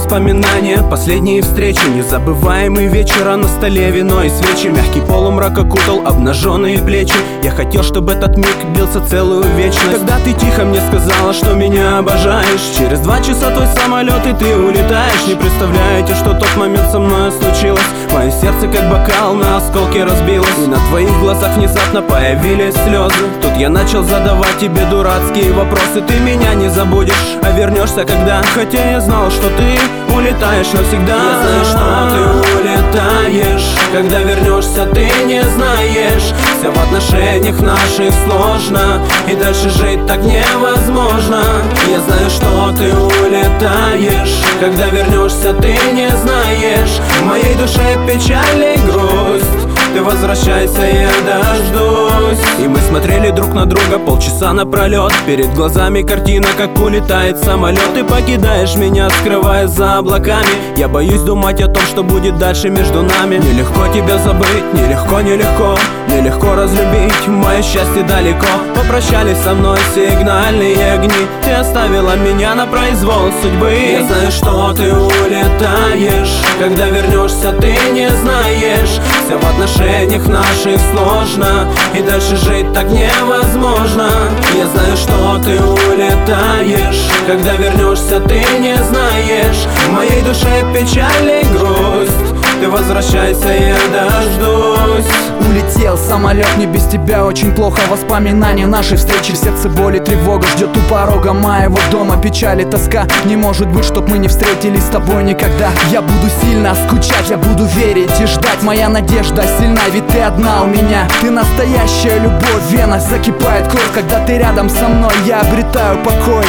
воспоминания, последние встречи, незабываемый вечер, а на столе вино и свечи. Мягкий полумрак окутал обнаженные плечи. Я хотел, чтобы этот миг длился целую вечность. Когда ты тихо мне сказала, что меня обожаешь, через 2 часа твой самолет и ты улетаешь. Не представляете, что тот момент со мной случилось. Мое сердце как бокал на осколки разбилось, и на твоих глазах внезапно появились слезы. Тут я начал задавать тебе дурацкие вопросы. Ты меня не забудешь, а вернешься когда? Хотя я знал, что ты улетаешь навсегда. Я знаю, что ты улетаешь. Когда вернешься, ты не знаешь. Все в отношениях наших сложно, и дальше жить так невозможно. Я знаю, что ты улетаешь. Когда вернешься, ты не знаешь. В моей душе печаль и грусть. Ты возвращайся, я дождусь. И мы смотрели друг на друга полчаса напролет. Перед глазами картина, как улетает самолет. Ты покидаешь меня, скрываясь за облаками. Я боюсь думать о том, что будет дальше между нами. Нелегко тебя забыть, нелегко, нелегко. Нелегко разлюбить, мое счастье далеко. Попрощались со мной сигнальные огни. Ты оставила меня на произвол судьбы. Я знаю, что ты улетаешь. Когда вернешься, ты не знаешь. Все в отношениях наших сложно, и дальше жить так невозможно. Я знаю, что ты улетаешь. Когда вернешься, ты не знаешь. В моей душе печаль и грусть. Ты возвращайся, я дождусь. Улетел самолет, мне без тебя очень плохо. Воспоминания нашей встречи, в сердце боль и тревога. Ждет у порога моего дома печаль и тоска. Не может быть, чтоб мы не встретились с тобой никогда. Я буду сильно скучать, я буду верить и ждать. Моя надежда сильна, ведь ты одна у меня. Ты настоящая любовь, в венах закипает кровь. Когда ты рядом со мной, я обретаю покой.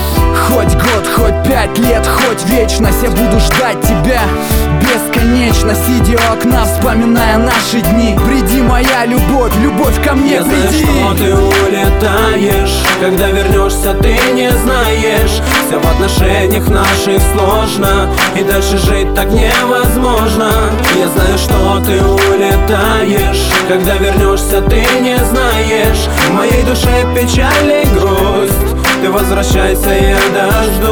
Хоть год, хоть 5 лет, хоть вечность, я буду ждать тебя бесконечно, сидя у окна, вспоминая наши дни. Приди, моя любовь, любовь ко мне, я приди. Знаю, что ты улетаешь. Когда вернешься, ты не знаешь. Все в отношениях наших сложно, и дальше жить так невозможно. Я знаю, что ты улетаешь. Когда вернешься, ты не знаешь. В моей душе печаль и грусть. Ты возвращайся, я дождусь.